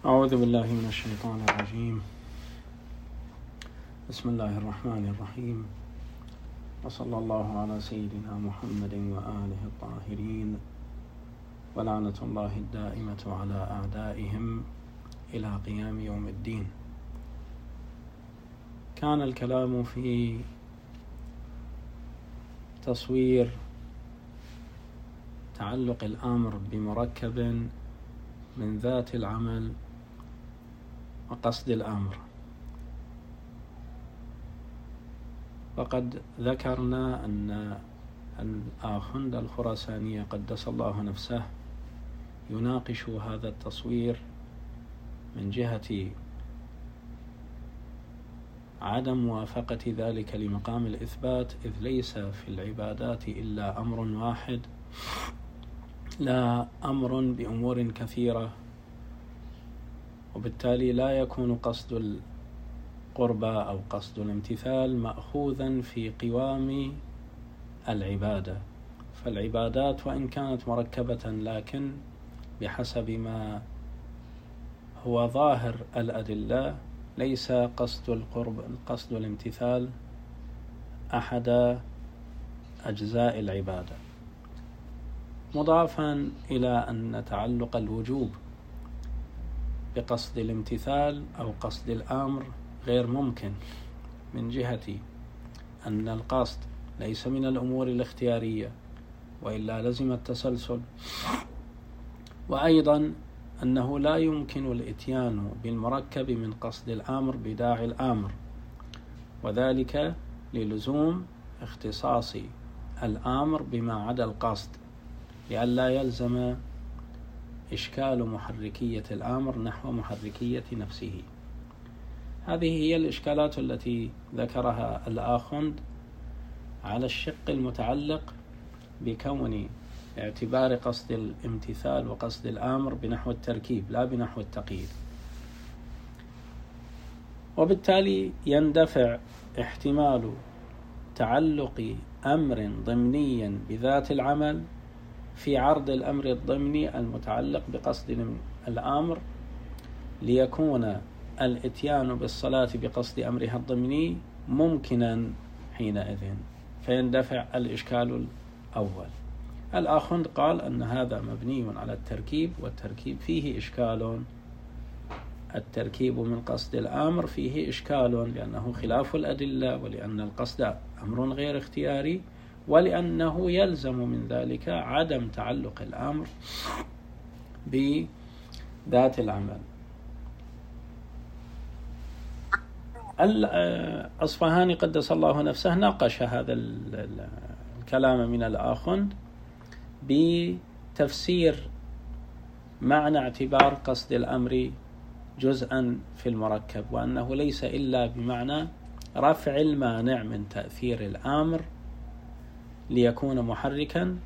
أعوذ بالله من الشيطان الرجيم. بسم الله الرحمن الرحيم، وصلى الله على سيدنا محمد وآله الطاهرين، ولعنة الله الدائمة على أعدائهم إلى قيام يوم الدين. كان الكلام في تصوير تعلق الأمر بمركب من ذات العمل وقصد الأمر، وقد ذكرنا أن الآخوند الخراساني قدس الله نفسه يناقش هذا التصوير من جهة عدم موافقة ذلك لمقام الإثبات، إذ ليس في العبادات إلا أمر واحد، لا أمر بأمور كثيرة، وبالتالي لا يكون قصد القربى أو قصد الامتثال مأخوذا في قوام العبادة. فالعبادات وإن كانت مركبة، لكن بحسب ما هو ظاهر الأدلة ليس قصد الامتثال أحد أجزاء العبادة، مضافا إلى أن تعلق الوجوب بقصد الامتثال أو قصد الأمر غير ممكن، من جهة أن القصد ليس من الأمور الاختيارية وإلا لزم التسلسل، وأيضا أنه لا يمكن الإتيان بالمركب من قصد الأمر بداعي الأمر، وذلك للزوم اختصاص الأمر بما عدا القصد، لئلا يلزم إشكال محركية الأمر نحو محركية نفسه. هذه هي الإشكالات التي ذكرها الآخوند على الشق المتعلق بكون اعتبار قصد الامتثال وقصد الأمر بنحو التركيب لا بنحو التقييد، وبالتالي يندفع احتمال تعلق أمر ضمني بذات العمل في عرض الأمر الضمني المتعلق بقصد الأمر، ليكون الإتيان بالصلاة بقصد أمرها الضمني ممكنا حينئذ، فيندفع الإشكال الأول. الآخوند قال أن هذا مبني على التركيب، والتركيب فيه إشكال، التركيب من قصد الأمر فيه إشكال لأنه خلاف الأدلة، ولأن القصد أمر غير اختياري، ولأنه يلزم من ذلك عدم تعلق الأمر بذات العمل. الأصفهاني قدس الله نفسه ناقش هذا الكلام من الآخوند بتفسير معنى اعتبار قصد الأمر جزءا في المركب، وأنه ليس إلا بمعنى رفع المانع من تأثير الأمر ليكون محركا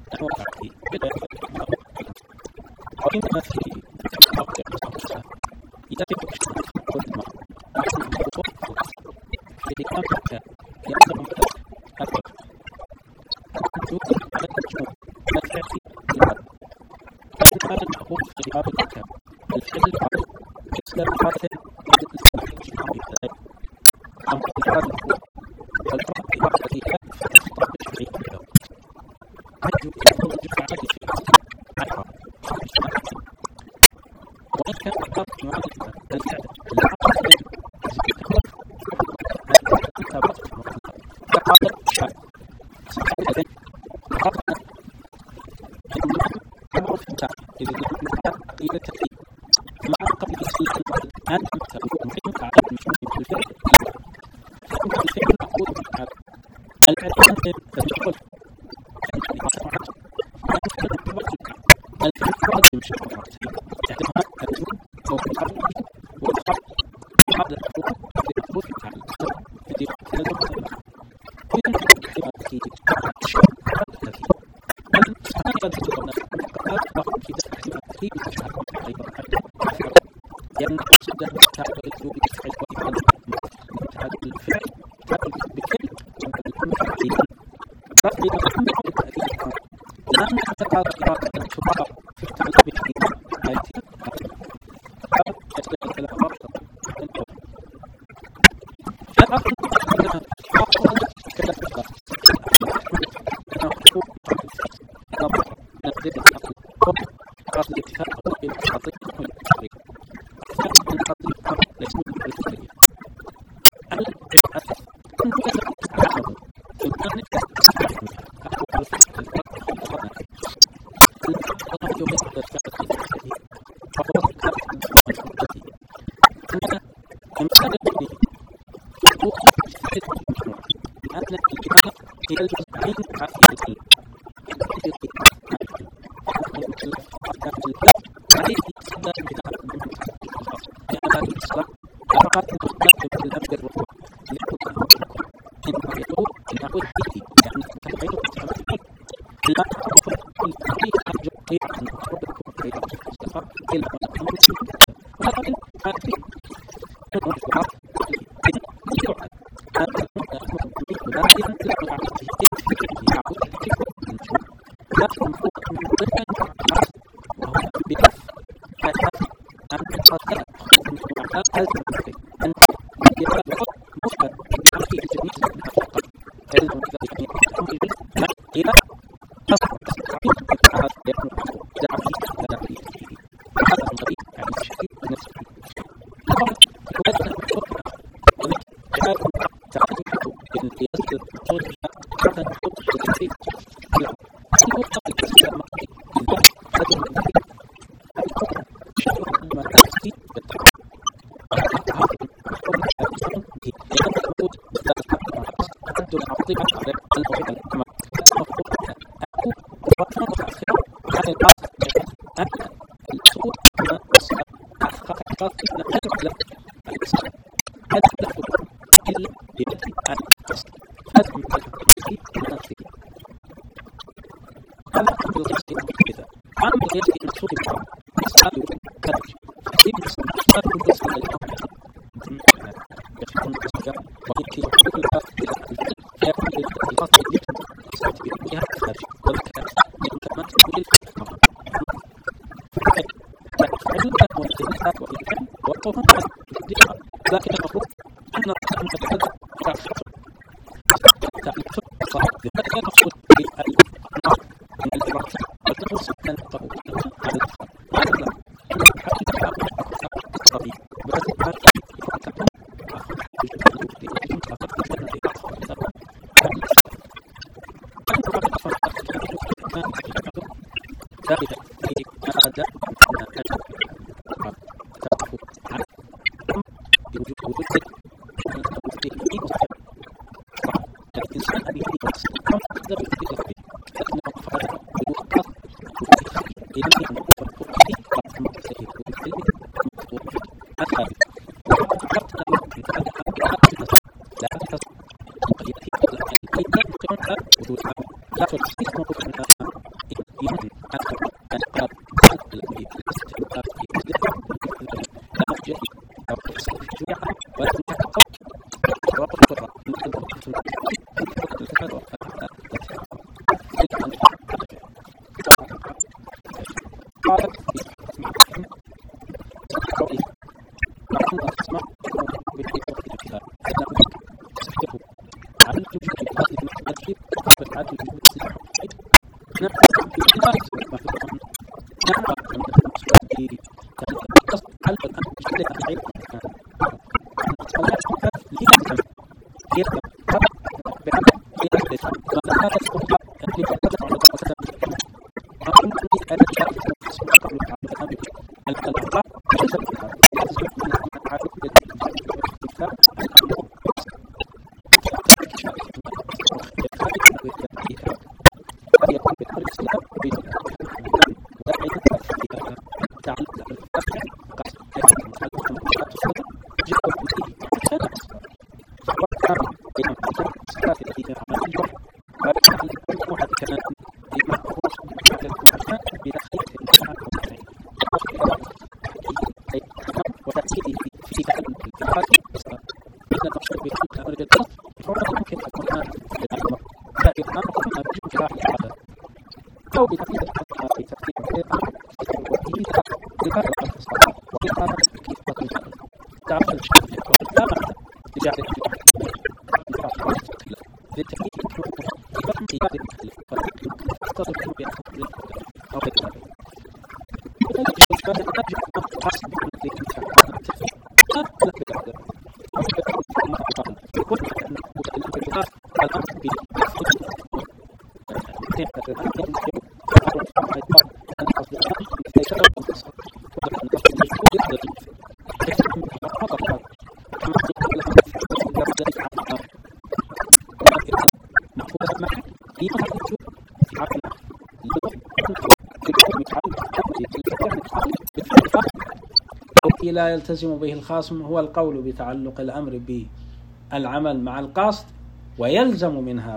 لا يلتزم به الخاصم هو القول بتعلق الأمر بالعمل مع القصد، ويلزم من هذا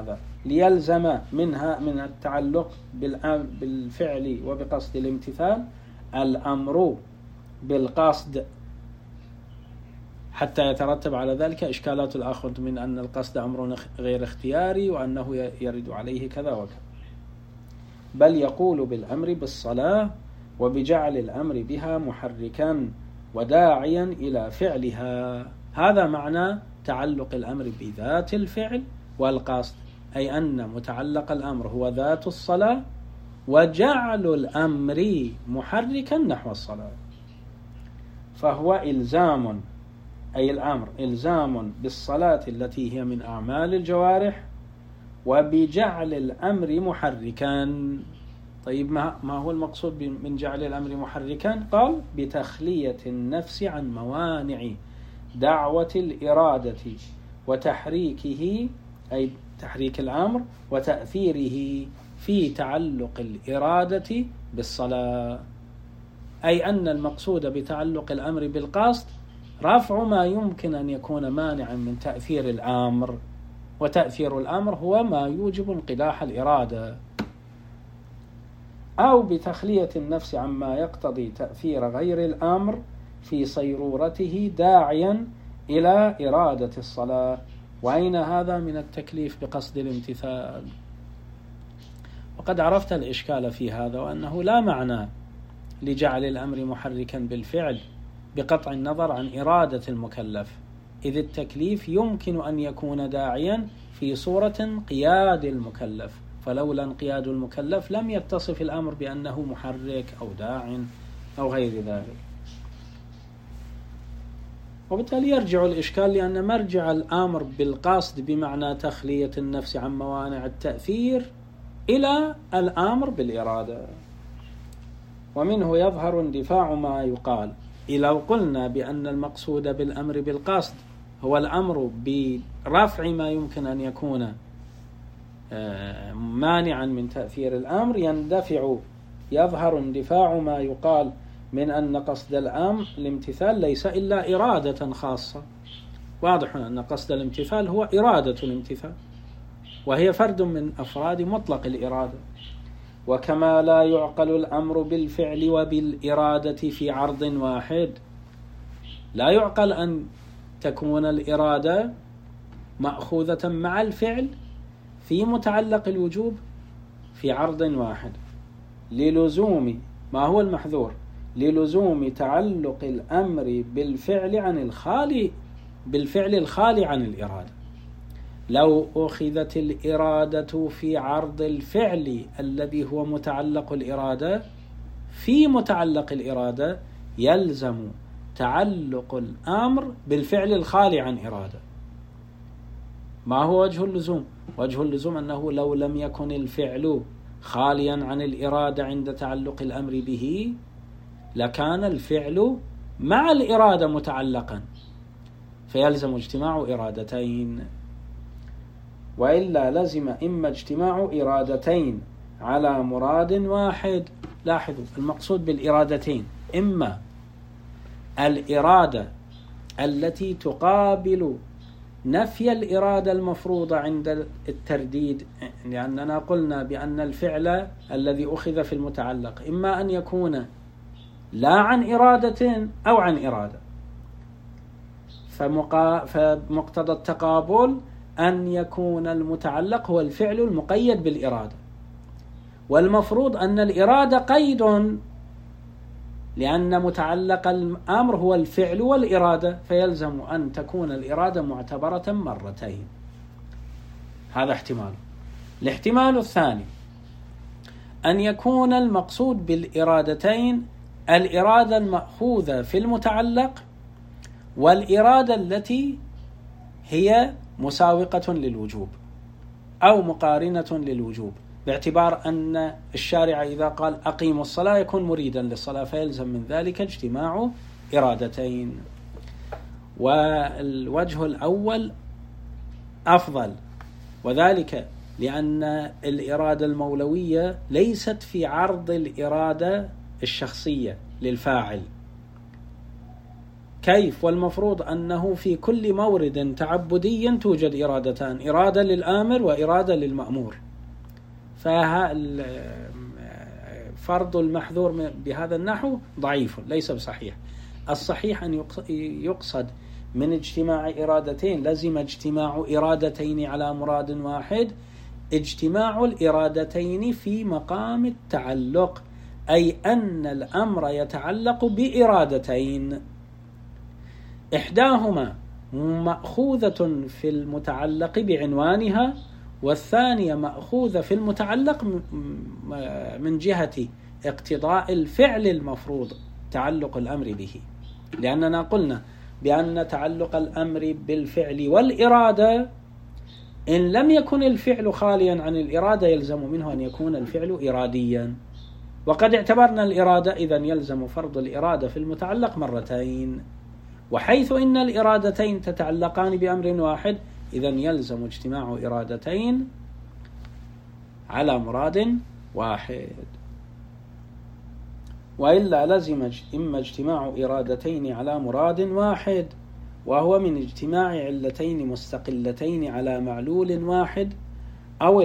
ليلزم منها من التعلق بالفعل وبقصد الامتثال الأمر بالقصد، حتى يترتب على ذلك إشكالات الآخذ من أن القصد أمر غير اختياري وأنه يرد عليه كذا وكذا، بل يقول بالأمر بالصلاة وبجعل الأمر بها محركا وداعيا إلى فعلها. هذا معنى تعلق الأمر بذات الفعل والقصد، أي أن متعلق الأمر هو ذات الصلاة وجعل الأمر محركا نحو الصلاة، فهو إلزام، أي الأمر إلزام بالصلاة التي هي من أعمال الجوارح وبجعل الأمر محركا. طيب ما هو المقصود من جعل الأمر محركا؟ قال بتخلية النفس عن موانع دعوة الإرادة وتحريكه، أي تحريك الأمر وتأثيره في تعلق الإرادة بالصلاة، أي أن المقصود بتعلق الأمر بالقصد رفع ما يمكن أن يكون مانعا من تأثير الأمر، وتأثير الأمر هو ما يوجب انقداح الإرادة، أو بتخلية النفس عما يقتضي تأثير غير الأمر في صيرورته داعيا إلى إرادة الصلاة. وأين هذا من التكليف بقصد الامتثال؟ وقد عرفت الإشكال في هذا، وأنه لا معنى لجعل الأمر محركا بالفعل بقطع النظر عن إرادة المكلف، إذ التكليف يمكن أن يكون داعيا في صورة قياد المكلف، فلولا انقياد المكلف لم يتصف الأمر بأنه محرك أو داع أو غير ذلك. وبالتالي يرجع الإشكال، لأن مرجع الأمر بالقصد بمعنى تخلية النفس عن موانع التأثير إلى الأمر بالإرادة، ومنه يظهر اندفاع ما يقال. لو قلنا بأن المقصود بالأمر بالقصد هو الأمر برفع ما يمكن أن يكون مانعا من تأثير الأمر، يظهر اندفاع ما يقال من أن قصد الامتثال ليس إلا إرادة خاصة. واضح أن قصد الامتثال هو إرادة الامتثال، وهي فرد من أفراد مطلق الإرادة. وكما لا يعقل الأمر بالفعل وبالإرادة في عرض واحد، لا يعقل أن تكون الإرادة مأخوذة مع الفعل في متعلق الوجوب في عرض واحد، للزوم ما هو المحذور، للزوم تعلق الأمر بالفعل الخالي عن الإرادة. لو أخذت الإرادة في عرض الفعل الذي هو متعلق الإرادة في متعلق الإرادة، يلزم تعلق الأمر بالفعل الخالي عن إرادة. ما هو وجه اللزوم؟ وجه اللزوم أنه لو لم يكن الفعل خاليا عن الإرادة عند تعلق الأمر به، لكان الفعل مع الإرادة متعلقا، فيلزم اجتماع إرادتين، وإلا لزم إما اجتماع إرادتين على مراد واحد. لاحظوا المقصود بالإرادتين، إما الإرادة التي تقابل نفي الإرادة المفروضة عند الترديد، لأننا قلنا بأن الفعل الذي أخذ في المتعلق إما أن يكون لا عن إرادة أو عن إرادة، فمقتضى التقابل أن يكون المتعلق هو الفعل المقيد بالإرادة، والمفروض أن الإرادة قيد، لأن متعلق الأمر هو الفعل والإرادة، فيلزم أن تكون الإرادة معتبرة مرتين. هذا احتمال. الاحتمال الثاني أن يكون المقصود بالإرادتين الإرادة المأخوذة في المتعلق، والإرادة التي هي مساوقة للوجوب أو مقارنة للوجوب، باعتبار أن الشارع إذا قال أقيموا الصلاة يكون مريدا للصلاة، فيلزم من ذلك اجتماع إرادتين. والوجه الأول أفضل، وذلك لأن الإرادة المولوية ليست في عرض الإرادة الشخصية للفاعل، كيف؟ والمفروض أنه في كل مورد تعبدي توجد إرادتان، إرادة للآمر وإرادة للمأمور. فرض المحذور بهذا النحو ضعيف ليس بصحيح. الصحيح أن يقصد من اجتماع إرادتين لزم اجتماع إرادتين على مراد واحد اجتماع الإرادتين في مقام التعلق، أي أن الأمر يتعلق بإرادتين، إحداهما مأخوذة في المتعلق بعنوانها، والثانية مأخوذة في المتعلق من جهة اقتضاء الفعل المفروض تعلق الأمر به. لأننا قلنا بأن تعلق الأمر بالفعل والإرادة إن لم يكن الفعل خاليا عن الإرادة يلزم منه أن يكون الفعل إراديا، وقد اعتبرنا الإرادة إذن يلزم فرض الإرادة في المتعلق مرتين، وحيث إن الإرادتين تتعلقان بأمر واحد إذن يلزم اجتماع إرادتين على مراد واحد، وإلا لزم إما اجتماع إرادتين على مراد واحد وهو من اجتماع علتين مستقلتين على معلول واحد، أو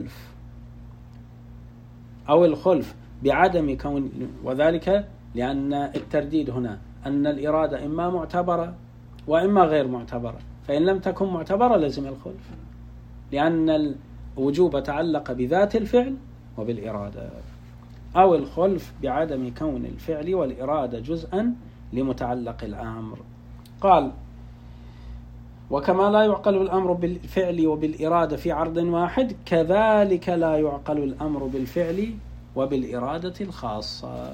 الخلف بعدم كون، وذلك لأن الترديد هنا أن الإرادة إما معتبرة وإما غير معتبرة، فإن لم تكن معتبرة لزم الخلف، لأن الوجوب تعلق بذات الفعل وبالإرادة، أو الخلف بعدم كون الفعل والإرادة جزءا لمتعلق الأمر. قال: وكما لا يعقل الأمر بالفعل وبالإرادة في عرض واحد كذلك لا يعقل الأمر بالفعل وبالإرادة الخاصة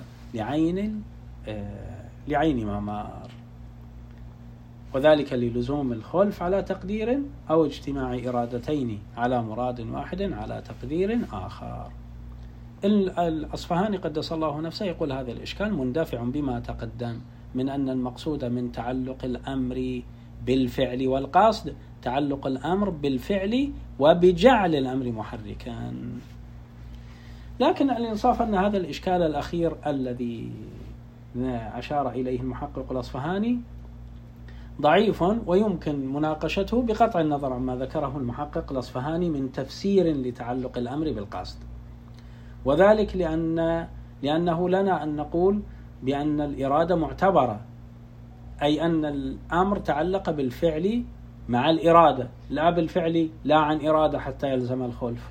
لعين ما مار، وذلك للزوم الخلف على تقدير أو اجتماع إرادتين على مراد واحد على تقدير آخر. الأصفهاني قدس الله نفسه يقول هذا الإشكال مندفع بما تقدم من أن المقصود من تعلق الأمر بالفعل والقصد تعلق الأمر بالفعل وبجعل الأمر محركا. لكن الإنصاف أن هذا الإشكال الأخير الذي أشار إليه المحقق الأصفهاني ضعيف، ويمكن مناقشته بقطع النظر عما ذكره المحقق الأصفهاني من تفسير لتعلق الأمر بالقصد، وذلك لأنه لنا أن نقول بأن الإرادة معتبرة، أي أن الأمر تعلق بالفعل مع الإرادة لا بالفعل لا عن إرادة حتى يلزم الخلف.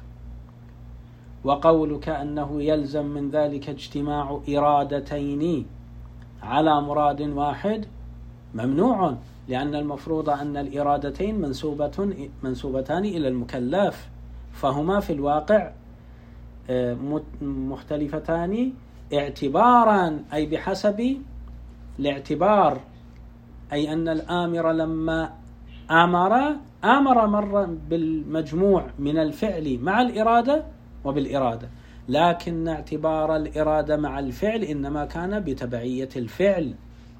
وقولك أنه يلزم من ذلك اجتماع إرادتين على مراد واحد ممنوع، لأن المفروض أن الإرادتين منسوبتان إلى المكلف، فهما في الواقع مختلفتان اعتبارا، أي بحسب الاعتبار، أي أن الآمر لما آمر مرة بالمجموع من الفعل مع الإرادة وبالإرادة، لكن اعتبار الإرادة مع الفعل إنما كان بتبعية الفعل،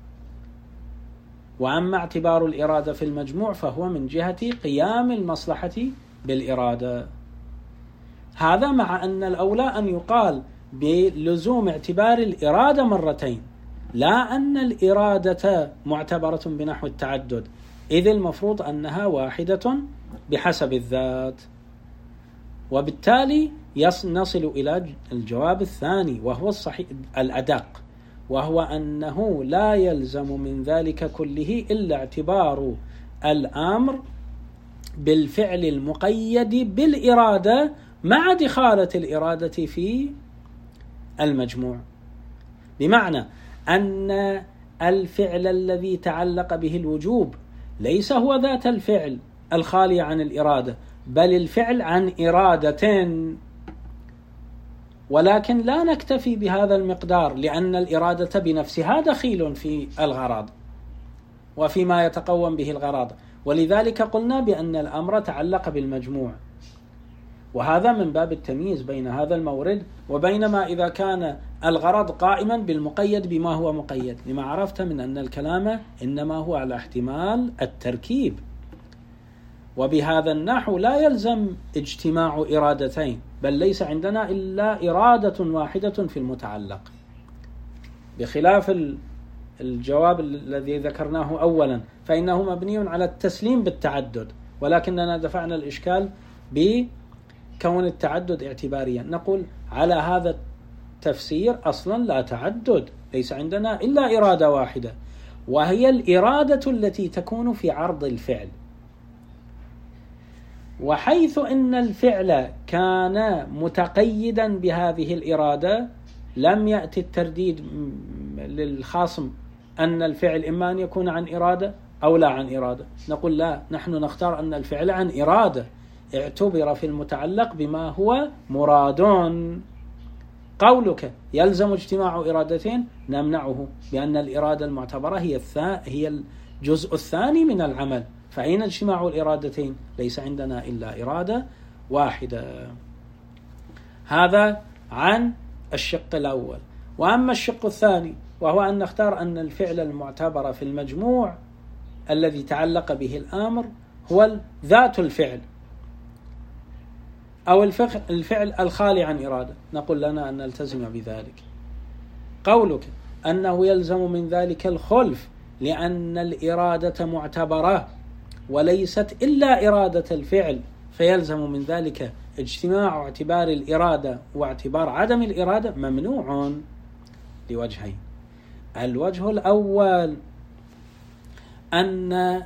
وأما اعتبار الإرادة في المجموع فهو من جهة قيام المصلحة بالإرادة. هذا مع أن الأولى أن يقال بلزوم اعتبار الإرادة مرتين، لا أن الإرادة معتبرة بنحو التعدد، إذ المفروض أنها واحدة بحسب الذات. وبالتالي نصل إلى الجواب الثاني وهو الصحيح الأدق، وهو أنه لا يلزم من ذلك كله إلا اعتبار الأمر بالفعل المقيد بالإرادة مع دخالة الإرادة في المجموع، بمعنى أن الفعل الذي تعلق به الوجوب ليس هو ذات الفعل الخالي عن الإرادة، بل الفعل عن إرادة، ولكن لا نكتفي بهذا المقدار، لأن الإرادة بنفسها دخيل في الغرض وفيما يتقوم به الغرض، ولذلك قلنا بأن الأمر تعلق بالمجموع، وهذا من باب التمييز بين هذا المورد وبينما إذا كان الغرض قائما بالمقيد بما هو مقيد، لما عرفت من أن الكلام إنما هو على احتمال التركيب. وبهذا النحو لا يلزم اجتماع إرادتين، بل ليس عندنا إلا إرادة واحدة في المتعلق، بخلاف الجواب الذي ذكرناه أولا، فإنه مبني على التسليم بالتعدد، ولكننا دفعنا الإشكال بكون التعدد اعتباريا. نقول على هذا التفسير أصلا لا تعدد، ليس عندنا إلا إرادة واحدة، وهي الإرادة التي تكون في عرض الفعل. وحيث أن الفعل كان متقيدا بهذه الإرادة لم يأتي الترديد للخاصم أن الفعل إما أن يكون عن إرادة أو لا عن إرادة. نقول لا، نحن نختار أن الفعل عن إرادة، اعتبر في المتعلق بما هو مرادون. قولك يلزم اجتماع إرادتين نمنعه، بأن الإرادة المعتبرة هي الجزء الثاني من العمل، فأين اجتماع الإرادتين؟ ليس عندنا إلا إرادة واحدة. هذا عن الشق الأول. وأما الشق الثاني وهو أن نختار أن الفعل المعتبر في المجموع الذي تعلق به الأمر هو ذات الفعل أو الفعل الخالي عن إرادة، نقول لنا أن نلتزم بذلك. قولك أنه يلزم من ذلك الخلف لأن الإرادة معتبرة وليست إلا إرادة الفعل، فيلزم من ذلك اجتماع اعتبار الإرادة واعتبار عدم الإرادة، ممنوع لوجهين. الوجه الأول أن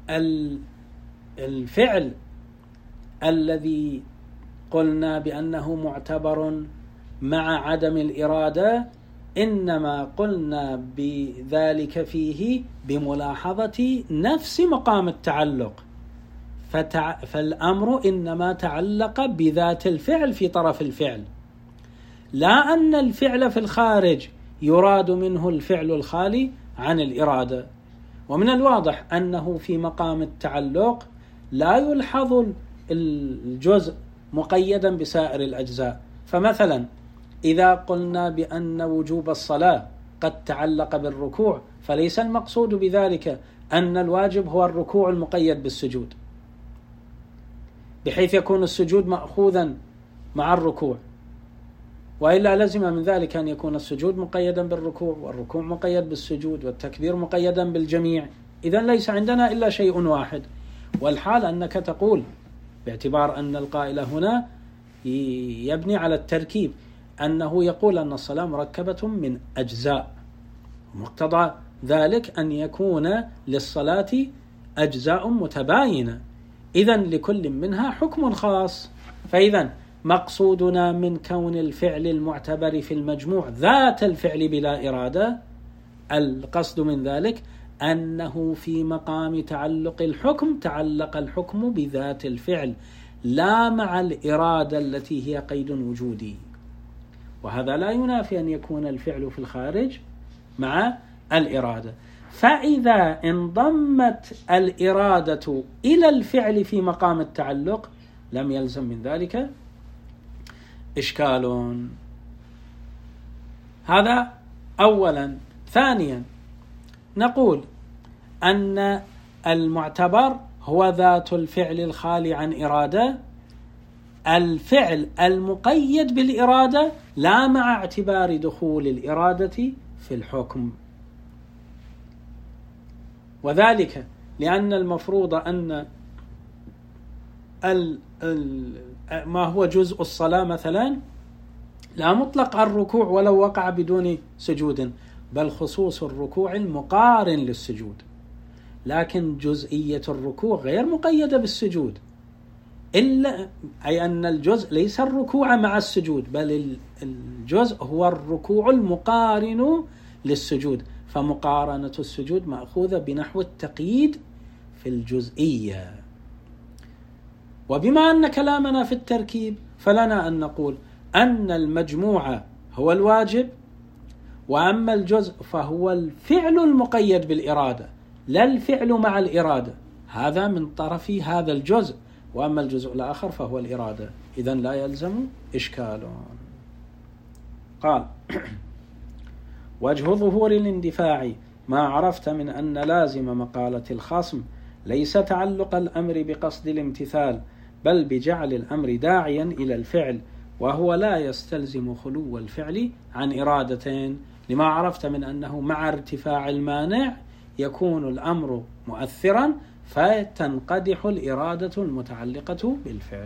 الفعل الذي قلنا بأنه معتبر مع عدم الإرادة إنما قلنا بذلك فيه بملاحظة نفس مقام التعلق، فالأمر إنما تعلق بذات الفعل في طرف الفعل، لا أن الفعل في الخارج يراد منه الفعل الخالي عن الإرادة. ومن الواضح أنه في مقام التعلق لا يلحظ الجزء مقيدا بسائر الأجزاء. فمثلا إذا قلنا بأن وجوب الصلاة قد تعلق بالركوع، فليس المقصود بذلك أن الواجب هو الركوع المقيد بالسجود، بحيث يكون السجود مأخوذا مع الركوع، وإلا لزم من ذلك أن يكون السجود مقيدا بالركوع والركوع مقيد بالسجود والتكبير مقيدا بالجميع. إذن ليس عندنا إلا شيء واحد. والحال أنك تقول باعتبار أن القائل هنا يبني على التركيب، أنه يقول أن الصلاة مركبة من أجزاء، مقتضى ذلك أن يكون للصلاة أجزاء متباينة، إذن لكل منها حكم خاص. فإذن مقصودنا من كون الفعل المعتبر في المجموع ذات الفعل بلا إرادة، القصد من ذلك أنه في مقام تعلق الحكم تعلق الحكم بذات الفعل لا مع الإرادة التي هي قيد وجودي، وهذا لا ينافي أن يكون الفعل في الخارج مع الإرادة. فإذا انضمت الإرادة إلى الفعل في مقام التعلق لم يلزم من ذلك إشكال. هذا أولا. ثانيا نقول أن المعتبر هو ذات الفعل الخالي عن إرادة، الفعل المقيد بالإرادة لا مع اعتبار دخول الإرادة في الحكم. وذلك لأن المفروض أن ما هو جزء الصلاة مثلا لا مطلق الركوع ولو وقع بدون سجود، بل خصوص الركوع المقارن للسجود، لكن جزئية الركوع غير مقيدة بالسجود، إلا أي أن الجزء ليس الركوع مع السجود، بل الجزء هو الركوع المقارن للسجود، فمقارنة السجود مأخوذة بنحو التقييد في الجزئية. وبما أن كلامنا في التركيب فلنا أن نقول أن المجموعة هو الواجب، وأما الجزء فهو الفعل المقيد بالإرادة لا الفعل مع الإرادة، هذا من طرف هذا الجزء، وأما الجزء الآخر فهو الإرادة، إذن لا يلزم إشكال. قال وجه ظهور الاندفاع ما عرفت من أن لازم مقالة الخصم ليس تعلق الأمر بقصد الامتثال، بل بجعل الأمر داعيا إلى الفعل، وهو لا يستلزم خلو الفعل عن إرادة، لما عرفت من أنه مع ارتفاع المانع يكون الأمر مؤثرا فتنقدح الإرادة المتعلقة بالفعل.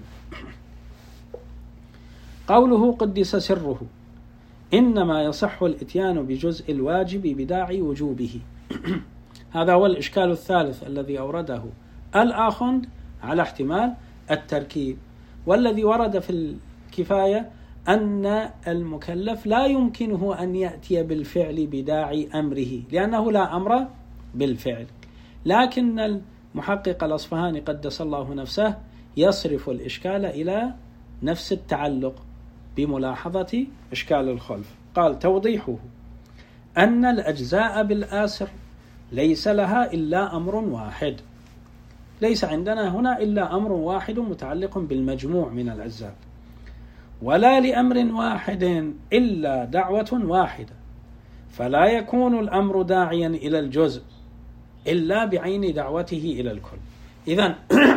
قوله قدس سره إنما يصح الإتيان بجزء الواجب بداعي وجوبه. هذا هو الإشكال الثالث الذي أورده الآخوند على احتمال التركيب. والذي ورد في الكفاية أن المكلف لا يمكنه أن يأتي بالفعل بداعي أمره لأنه لا أمر بالفعل، لكن المحقق الأصفهاني قدس الله نفسه يصرف الإشكال إلى نفس التعلق بملاحظة إشكال الخلف. قال توضيحه أن الأجزاء بالآسر ليس لها إلا أمر واحد، ليس عندنا هنا إلا أمر واحد متعلق بالمجموع من الأجزاء، ولا لأمر واحد إلا دعوة واحدة، فلا يكون الأمر داعيا إلى الجزء إلا بعين دعوته إلى الكل. إذن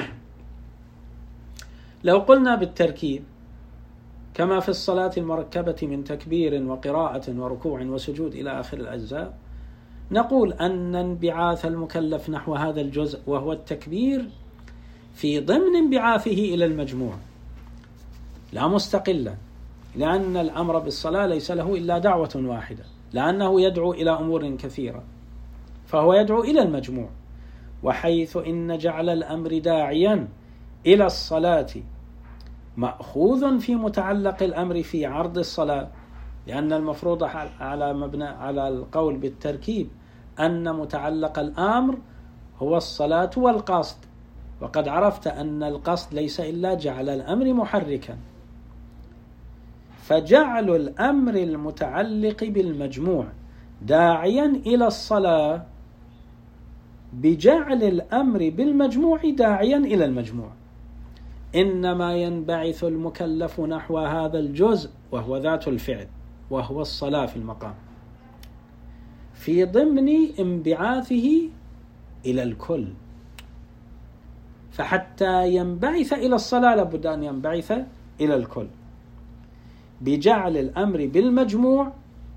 لو قلنا بالتركيب كما في الصلاة المركبة من تكبير وقراءة وركوع وسجود إلى آخر الأجزاء، نقول أن انبعاث المكلف نحو هذا الجزء وهو التكبير في ضمن انبعاثه إلى المجموع لا مستقلا، لأن الأمر بالصلاة ليس له إلا دعوة واحدة، لأنه يدعو إلى أمور كثيرة فهو يدعو إلى المجموع. وحيث إن جعل الأمر داعيا إلى الصلاة مأخوذ في متعلق الأمر في عرض الصلاة، لأن المفروض على مبنى على القول بالتركيب أن متعلق الأمر هو الصلاة والقصد، وقد عرفت أن القصد ليس إلا جعل الأمر محركا، فجعل الأمر المتعلق بالمجموع داعيا إلى الصلاة بجعل الأمر بالمجموع داعيا إلى المجموع، إنما ينبعث المكلف نحو هذا الجزء وهو ذات الفعل وهو الصلاة في المقام في ضمن انبعاثه إلى الكل. فحتى ينبعث إلى الصلاة لابد أن ينبعث إلى الكل بجعل الأمر بالمجموع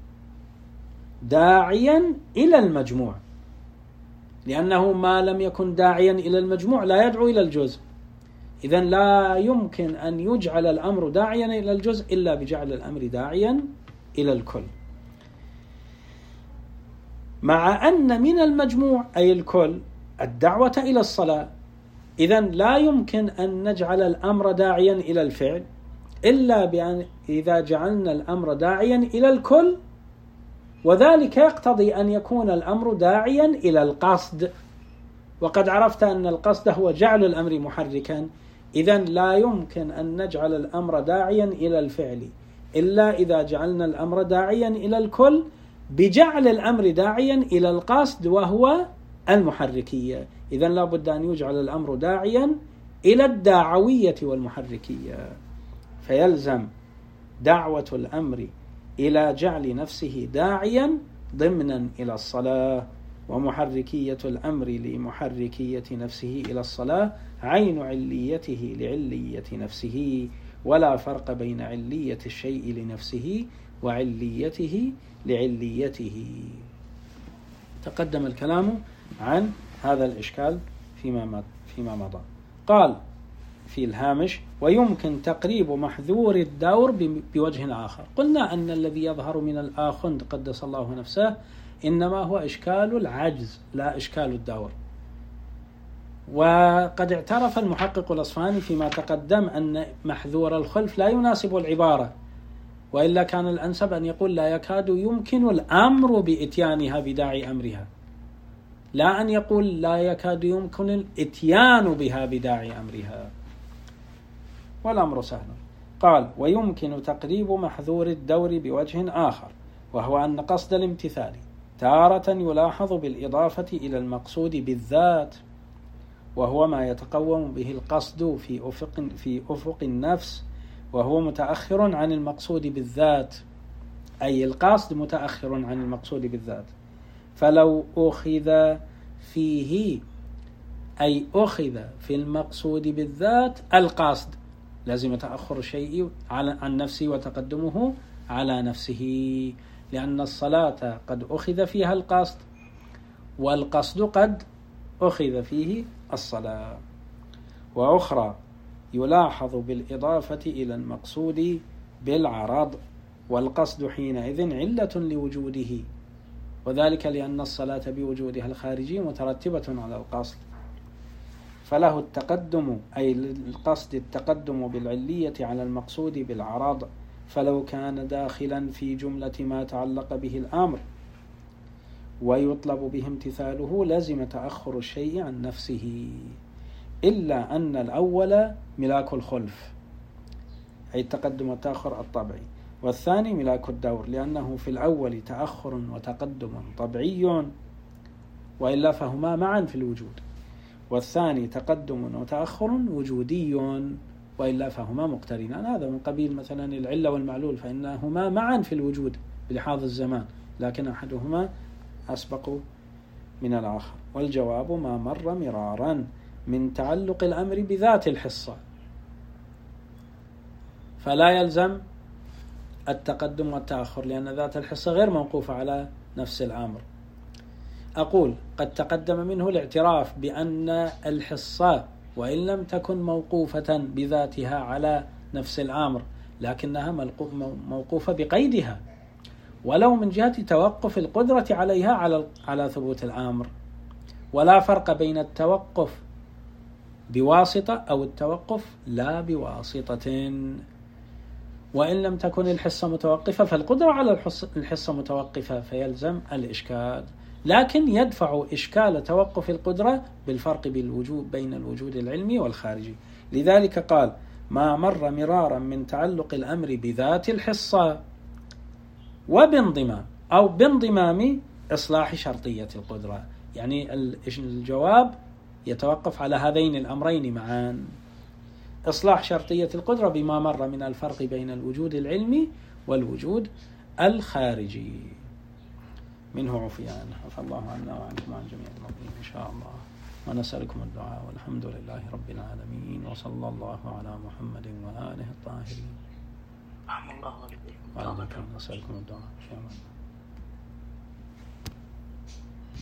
داعيا إلى المجموع، لأنه ما لم يكن داعيا إلى المجموع لا يدعو إلى الجزء. إذن لا يمكن أن يجعل الأمر داعيا إلى الجزء إلا بجعل الأمر داعيا إلى الكل، مع أن من المجموع أي الكل الدعوة إلى الصلاة. إذن لا يمكن أن نجعل الأمر داعيا إلى الفعل إلا بأن إذا جعلنا الأمر داعيا إلى الكل، وذلك يقتضي أن يكون الأمر داعيا إلى القصد، وقد عرفت أن القصد هو جعل الأمر محركا. إذن لا يمكن أن نجعل الأمر داعيا إلى الفعل إلا إذا جعلنا الأمر داعيا إلى الكل بجعل الأمر داعيا إلى القصد وهو المحركية. إذن لا بد أن يجعل الأمر داعيا إلى الداعوية والمحركية، فيلزم دعوة الأمر إلى جعل نفسه داعيا ضمنا إلى الصلاة، ومحركية الأمر لمحركية نفسه إلى الصلاة عين عليته لعلية نفسه، ولا فرق بين علية الشيء لنفسه وعليته لعليته. تقدم الكلام عن هذا الإشكال فيما مضى. قال في الهامش ويمكن تقريب محذور الدور بوجه آخر. قلنا أن الذي يظهر من الآخوند قدس الله نفسه إنما هو إشكال العجز لا إشكال الدور، وقد اعترف المحقق الأصفهاني فيما تقدم أن محذور الخلف لا يناسب العبارة، وإلا كان الأنسب أن يقول لا يكاد يمكن الأمر بإتيانها بداعي أمرها، لا أن يقول لا يكاد يمكن الإتيان بها بداعي أمرها، والأمر سهل. قال ويمكن تقريب محذور الدور بوجه آخر، وهو أن قصد الامتثال تارة يلاحظ بالإضافة إلى المقصود بالذات، وهو ما يتقوم به القصد في أفق النفس، وهو متأخر عن المقصود بالذات، أي القصد متأخر عن المقصود بالذات. فلو أخذ فيه أي أخذ في المقصود بالذات القصد لازم تأخر الشيء عن نفسه وتقدمه على نفسه، لأن الصلاة قد أخذ فيها القصد، والقصد قد أخذ فيه الصلاة. وأخرى يلاحظ بالإضافة إلى المقصود بالعرض، والقصد حينئذ علة لوجوده، وذلك لأن الصلاة بوجودها الخارجي مترتبة على القصد، فله التقدم، أي للقصد التقدم بالعلية على المقصود بالعرض، فلو كان داخلا في جملة ما تعلق به الأمر ويطلب به امتثاله لازم تأخر الشيء عن نفسه، إلا أن الأول ملاك الخلف، أي التقدم والتأخر الطبيعي، والثاني ملاك الدور، لأنه في الأول تأخر وتقدم طبيعي وإلا فهما معا في الوجود، والثاني تقدم وتأخر وجودي وإلا فهما مقترنان. هذا من قبيل مثلا العلة والمعلول، فإنهما معا في الوجود بلحاظ الزمان، لكن أحدهما أسبق من الآخر. والجواب ما مر مرارا من تعلق الأمر بذات الحصة، فلا يلزم التقدم والتأخر، لأن ذات الحصة غير موقوفة على نفس الأمر. أقول قد تقدم منه الاعتراف بأن الحصة وإن لم تكن موقوفة بذاتها على نفس الأمر لكنها موقوفة بقيدها، ولو من جهة توقف القدرة عليها على ثبوت الأمر، ولا فرق بين التوقف بواسطة أو التوقف لا بواسطة. وإن لم تكن الحصة متوقفة فالقدرة على الحصة متوقفة، فيلزم الإشكال، لكن يدفع إشكال توقف القدرة بالفرق بين الوجود العلمي والخارجي. لذلك قال ما مر مرارا من تعلق الأمر بذات الحصة وبانضمام أو بانضمام إصلاح شرطية القدرة، يعني الجواب يتوقف على هذين الأمرين معا، إصلاح شرطية القدرة بما مر من الفرق بين الوجود العلمي والوجود الخارجي. منه عفيان، عفى الله عنا وعنكم وعن جميع المؤمنين إن شاء الله، ونسألكم الدعاء، والحمد لله رب العالمين، وصلى الله على محمد وآله الطاهرين. رحم الله والديكم. نسألكم الدعاء.